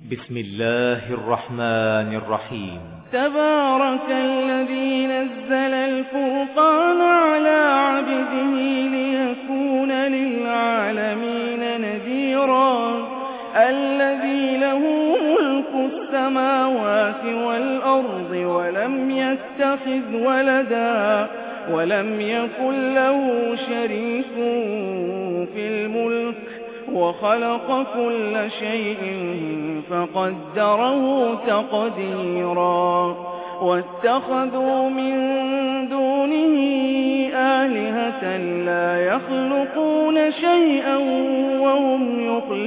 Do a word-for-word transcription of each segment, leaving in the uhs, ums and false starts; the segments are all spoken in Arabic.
بسم الله الرحمن الرحيم. تبارك الذي نزل الفرقان على عبده ليكون للعالمين نذيرا الذي له ملك السماوات والأرض ولم يتخذ ولدا ولم يكن له شريك في الملك وخلق كل شيء فقدره تقديرا واتخذوا من دونه آلهة لا يخلقون شيئا وهم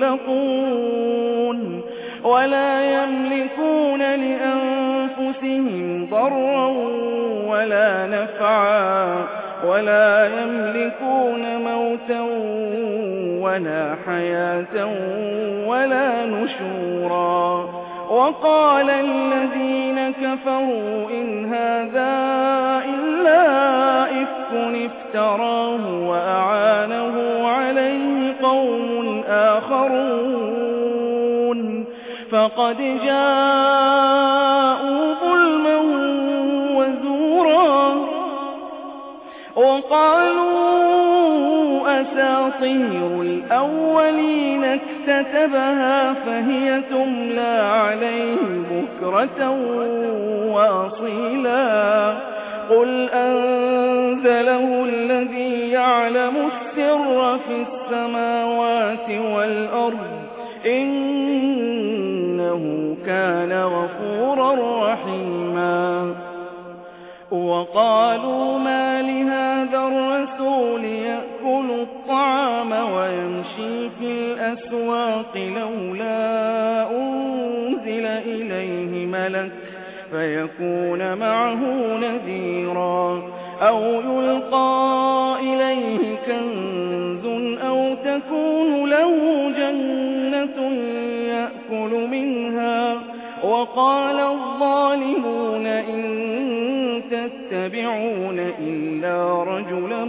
يخلقون ولا يملكون لأنفسهم ضرا ولا نفعا ولا يملكون موتا ولا حياة ولا نشورا. وقال الذين كفروا إن هذا إلا إفك افتراه وأعانه عليه قوم آخرون فقد جاءوا ظلما وزورا وقالوا أساطير الأولين اكتتبها فهي تملى عليه بكرة وأصيلا قل أنزله الذي يعلم السر في السماوات والأرض إنه كان غفورا رحيما. وقالوا ما لهذا الرسول يأكل الطعام ويمشي في الأسواق لولا أنزل إليه ملك فيكون معه نذيرا أو يلقى إليه كنز أو تكون له جنة يأكل منها. وقال الظالمون إن تتبعون إلا رجلا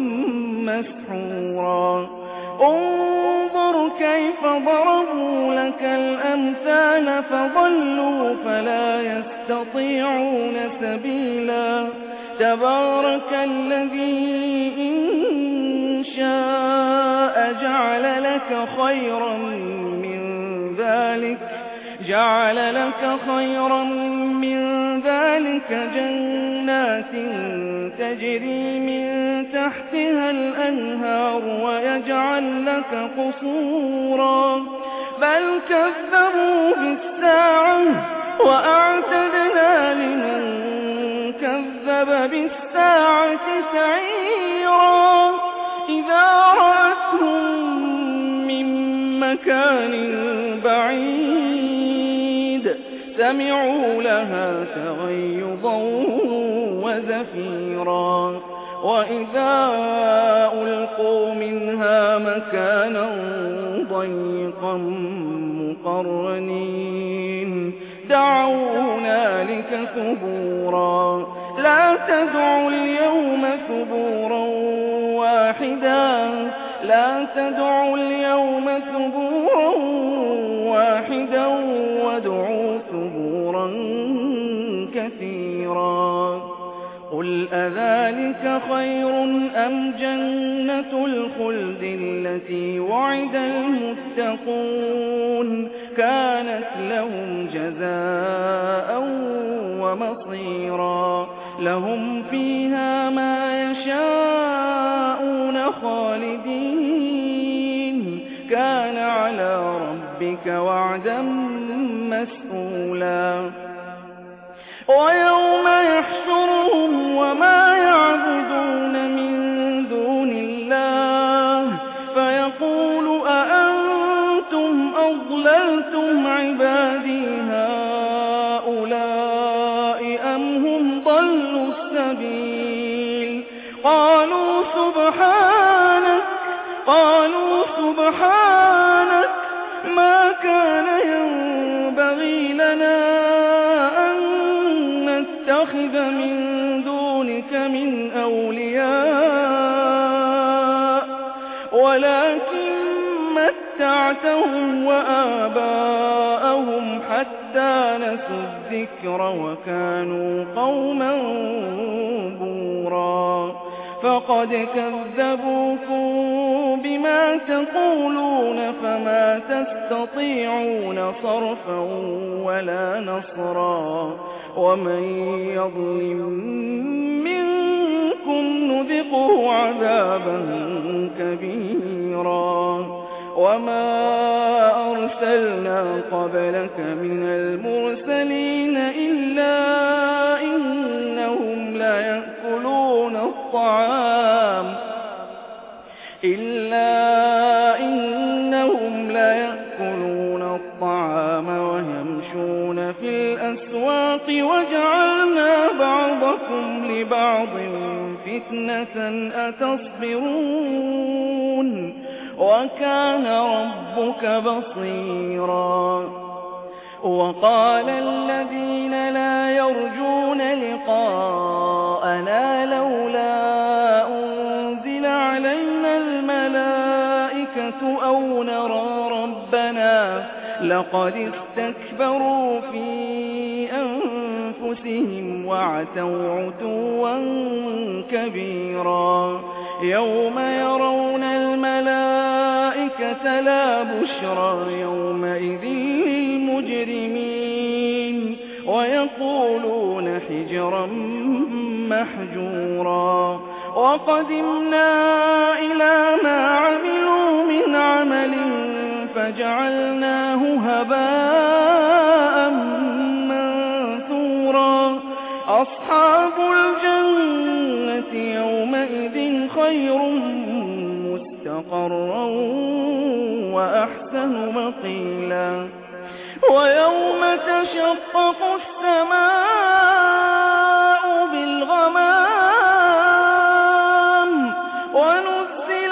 مسحورا. انظر كيف ضربوا لك الأمثال فضلوا فلا يستطيعون سبيلا. تبارك الذي إن شاء جعل لك خيرا من ذلك جعل لك خيرا من ذلك جنات تجري من تحتها الأنهار ويجعل لك قصورا بل كذبوا بالساعة وأعتدنا لمن كذب بالساعة سعيرا. إذا رأتهم من مكان بعيد سمعوا لها تغيظا وزفيرا وإذا ألقوا منها مكانا ضيقا مقرنين دعوا هنالك ثبورا لا تدعوا اليوم ثبورا واحدا لا تدعوا اليوم ثبورا واحدا وادعوا ثبورا كثيرا. قل أذلك خير أم جنة الخلد التي وعد المتقون كانت لهم جزاء ومصيرا لهم فيها ما يشاءون خالدين كان على ربك وعدا مسئولا. ويوم يحشرهم وما يعبدون من دون الله فيقول أأنتم أضللتم عبادي هؤلاء أم هم ضلوا السبيل قالوا سبحانك قالوا سبحانك ما كان ينبغي لنا أن نتخذ من دونك من أولياء ولكن متعتهم وآباءهم حتى نسوا الذكر وكانوا قوما بورا فقد كذبوكم بما تقولون فما تستطيعون صرفا ولا نصرا ومن يظلم منكم نذقه عذابا كبيرا وما أرسلنا قبلك من المرسلين إلا إنهم ليأكلون الطعام إلا إنهم ليأكلون الطعام ويمشون في الأسواق وجعلنا بعضكم لبعض فتنة أتصبرون وكان ربك بصيرا وقال الذين لا يرجون لقاءنا لولا أنزل علينا الملائكة أو نرى ربنا لقد استكبروا في أنفسهم وعتوا عتوا كبيرا يوم يرون الملائكة لا بشرى يومئذ للمجرمين ويقولون حجرا محجورا وقدمنا إلى ما عملوا من عمل فجعلناه هباء منثورا أصحاب الجنة يومئذ خير مستقرا وأحسن مقيلا ويوم تشقق السماء بالغمام ونزل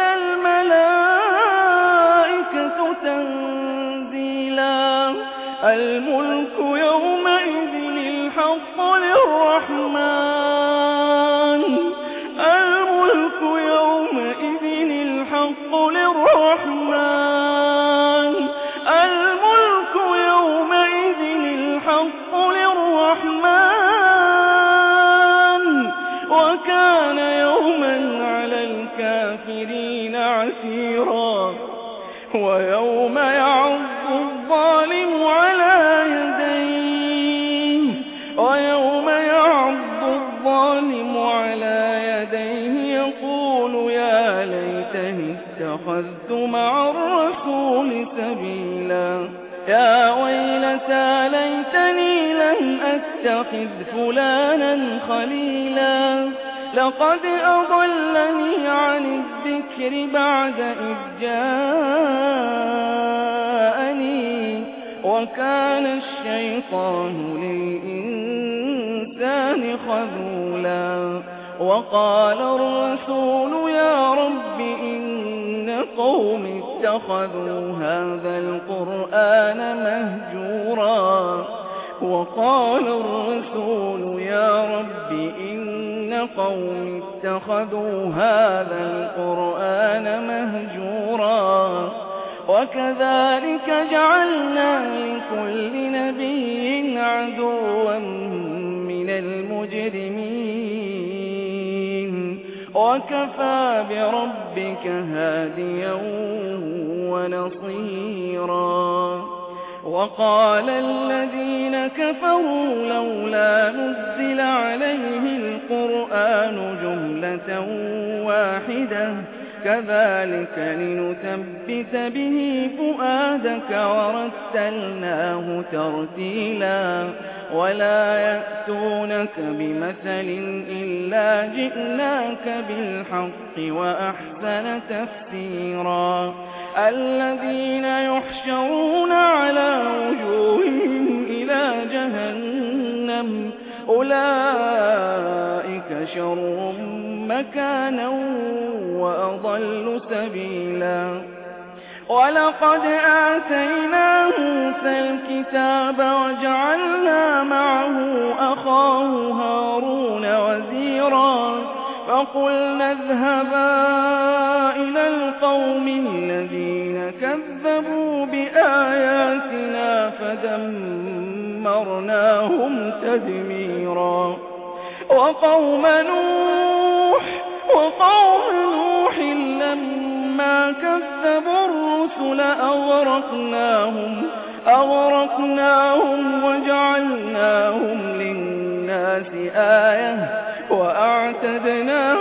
الملائكة تنزيلا الملك يومئذ الحق للرحمن الملك يومئذ الحق للرحمن الملك يومئذ الحق للرحمن وكان يوما على الكافرين عسيرا ويوم يعض الظالم على يديه ويوم يعض الظالم على يديه يقول يا ليتني اتخذت مع الرسول سبيلا يا ويلتى ليتني لم أتخذ فلانا خليلا لقد أضلني عن الذكر بعد إذ جاءني وكان الشيطان للإنسان خذولا وقال الرسول يا رب إن قوم اتخذوا هذا القرآن مهجورا وقال الرسول يا رب إن قوم اتخذوا هذا القرآن مهجورا وكذلك جعلنا لكل نبي عدوا من المجرمين وكفى بربك هاديا ونصيرا وقال الذين كفروا لولا نزل عليه القرآن جملة واحدة كذلك لنثبت به فؤادك ورتلناه ترتيلا ولا يأتونك بمثل إلا جئناك بالحق وأحسن تفسيرا الذين يحشرون على وجوههم إلى جهنم أولئك شر مكانا وأضل سبيلا ولقد آتينا موسى الكتاب وجعلنا معه أخاه هارون وزيرا فقلنا اذهبا إلى القوم الذين كذبوا بآياتنا بآياتنا فدمرناهم تدميرا وقوم نوح وقوم نوح لما كذبوا الرسل أغرقناهم أغرقناهم وجعلناهم للناس آية وأعتدنا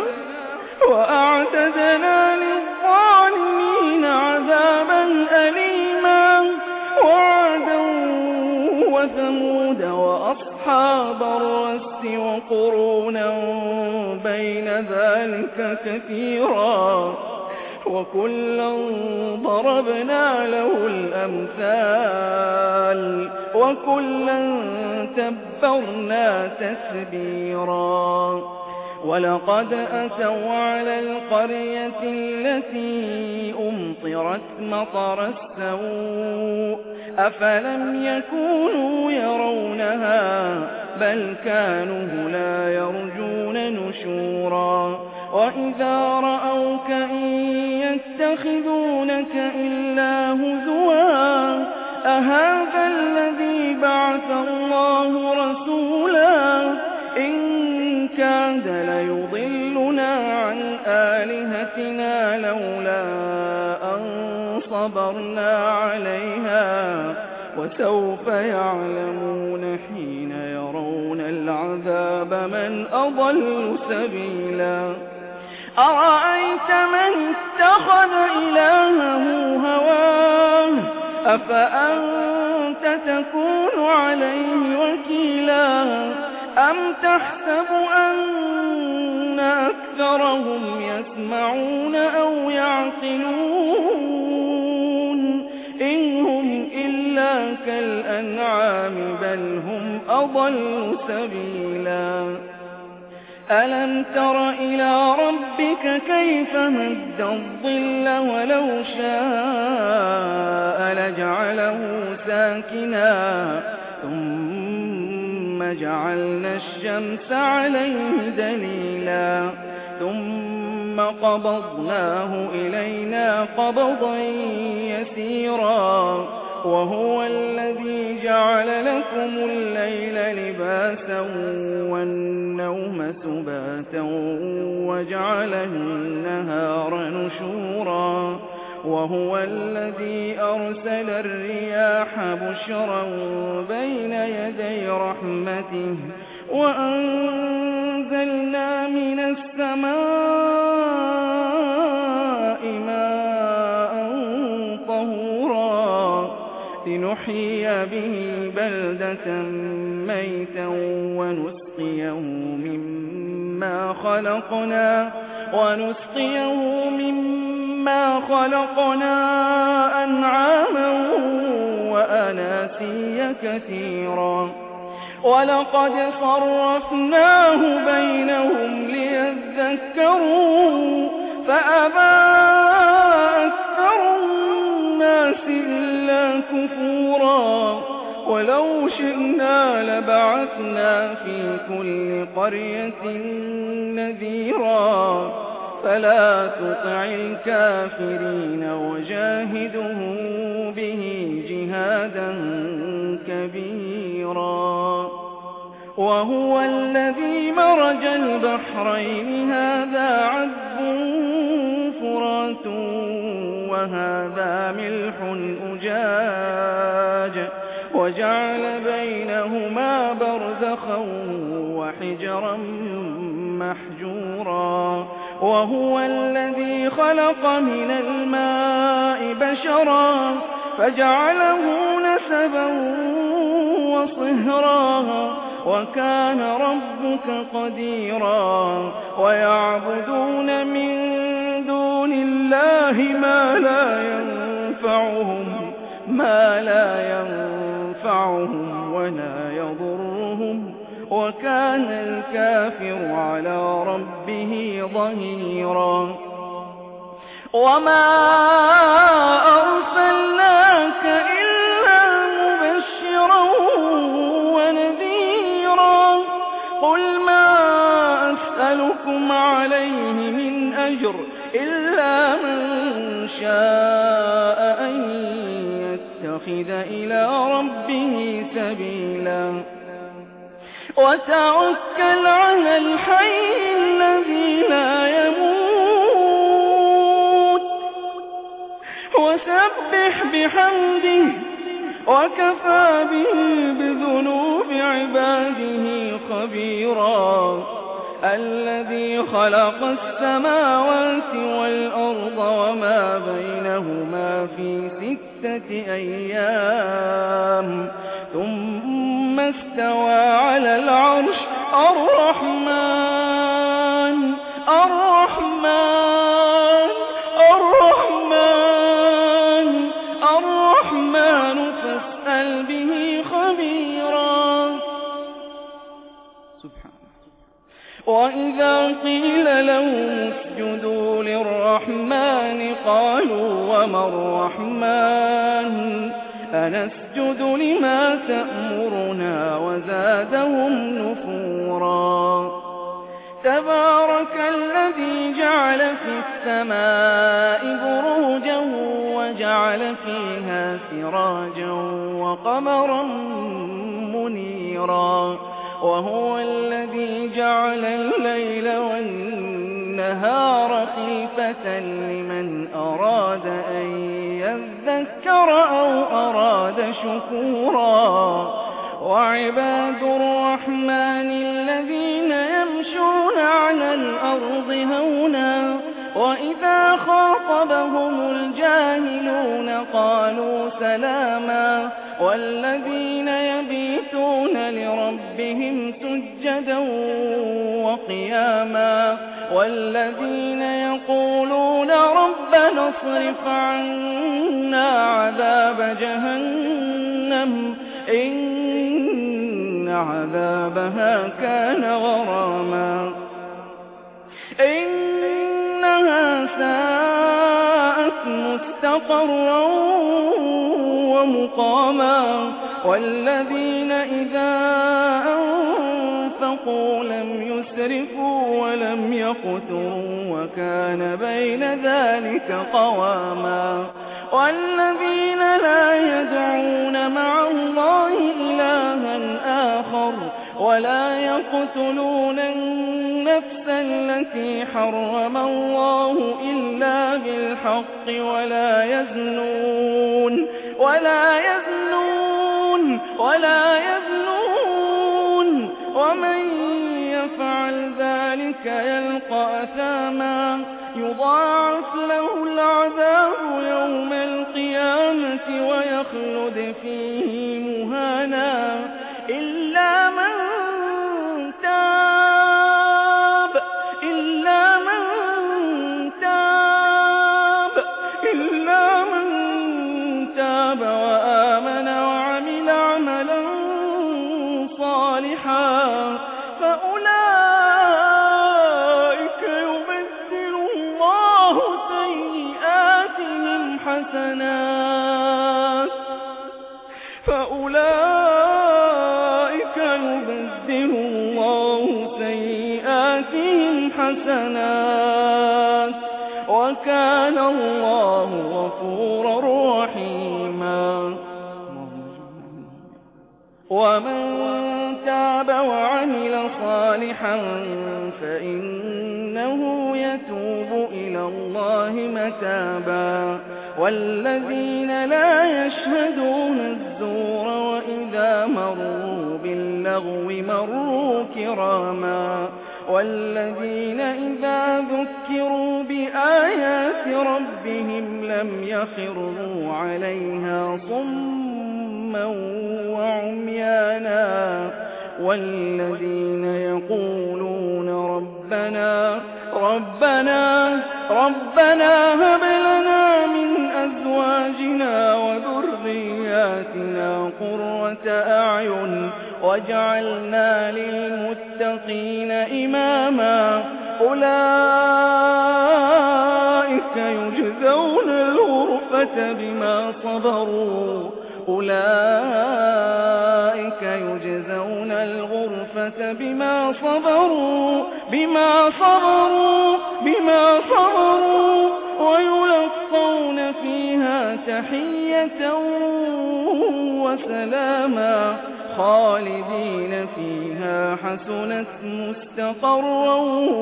وأعتدنا للظالمين عذابا أليما وعادا وثمود وأصحاب الرس وقرونا بين ذلك كثيرا وكلا ضربنا له الأمثال وكلا تبرنا تتبيرا ولقد أتوا على القرية التي أمطرت مطر السوء أفلم يكونوا يرونها بل كانوا لا يرجون نشورا وإذا رأوك إن يتخذونك إلا هزوا أهذا الذي بعث الله رسولا إن كاد ليضلنا عن آلهتنا لولا أن صبرنا عليها وسوف يعلمون حين يرون العذاب من أضل سبيلا أرأيت من اتخذ إلهه هواه أفأنت تكون عليه وكيلا أم تحسب أن أكثرهم يسمعون أو يعقلون إن هم إلا كالأنعام بل هم أضل سبيلا ألم تر إلى ربك كيف مد الظل ولو شاء لجعله ساكنا ثم جعلنا الشمس عليه دليلا ثم قبضناه إلينا قبضا يسيرا وهو الذي جعل لكم الليل لباسا والنوم سباتا وجعل النهار نشورا وهو الذي أرسل الرياح بشرا بين يدي رحمته وأنزلنا من السماء ماء طهورا لنحيي به بلدة ميتا ونسقيه مما خلقنا ونسقيه مما خلقنا أنعاما وأناسيا كثيرا ولقد صرفناه بينهم ليذكروا فأبى أكثر الناس إلا كفورا ولو شئنا لبعثنا في كل قرية نذيرا فلا تطع الكافرين وجاهده به جهادا كبيرا وهو الذي مرج البحرين هذا عذب فرات وهذا ملح أجاج وجعل بينهما برزخا وحجرا محجورا وهو الذي خلق من الماء بشرا فجعله نسبا وصهرا وكان ربك قديرا ويعبدون من دون الله ما لا ينفعهم ما لا ينفعهم ولا يضرهم وكان الكافر على ربه ظهيرا وما أرسلناك إلا مبشرا ونذيرا قل ما أسألكم عليه من أجر إلا من شاء أن يتبع يتخذ إلى ربه سبيلا وتوكل على الحي الذي لا يموت وسبح بحمده وكفى به بذنوب عباده خبيرا الذي خلق السماوات والأرض وما بينهما في ستة أيام ثم استوى على العرش الرحمن الرحمن الرحمن الرحمن فاسأل به خبيرا سبحانه. وإذا قيل لهم اسجدوا للرحمن قالوا وما الرحمن أنسجد لما تأمرنا وزادهم نفورا تبارك الذي جعل في السماء بروجا وجعل فيها سراجا وقمرا منيرا وهو الذي جعل الليل والنهار خلفة لمن أراد أن يذكر أو أراد شكورا وعباد الرحمن الذين يمشون على الأرض هونا وإذا خاطبهم الجاهلون قالوا سلاما والذين يبيتون لربهم سجدا وقياما والذين يقولون ربنا اصرف عنا عذاب جهنم إن عذابها كان غراما إنها ساءت مستقرا ومقاما والذين إذا أنفقوا لم يسرفوا ولم يقتروا وكان بين ذلك قواما والذين لا يدعون مع الله إلها آخر ولا يقتلون النفس التي حرم الله إلا بالحق ولا يزنون ولا يزنون ولا يزنون ومن يفعل ذلك يلقى أثاما يضاعف له العذاب يوم القيامة ويخلد فيه مهانا إلا من تاب إلا من تاب إلا من تاب وآمن وعمل عملا صالحا فأولئك يبدل الله سيئاتهم حسنات فأولئك يبدل الله سيئاتهم حسنات وكان الله غفورا رحيما ومن تاب وعمل صالحا فإنه يتوب إلى الله متابا والذين لا يشهدون الزور وإذا مروا باللغو مروا كراما والذين إذا ذكروا بآيات ربهم لم يخروا عليها صما وعميانا والذين يقولون ربنا ربنا ربنا هب لنا من أزواجنا وذرياتنا قرة أعين واجعلنا للمتقين إماما أولئك يجزون الغرفة بما صبروا أولئك يجزون الغرفة بما صبروا بما صبروا بما صبروا ويلقون فيها تحية وسلاما خالدين فيها حسنت مستقرا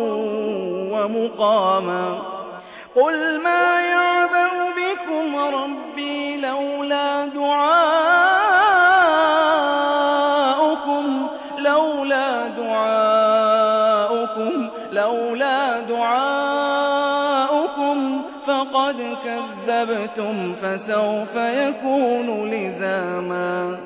ومقاما قل ما يعبأ بكم ربي لولا دعاؤكم لولا دعاؤكم لولا دعاؤكم فقد كذبتم فسوف يكون لزاما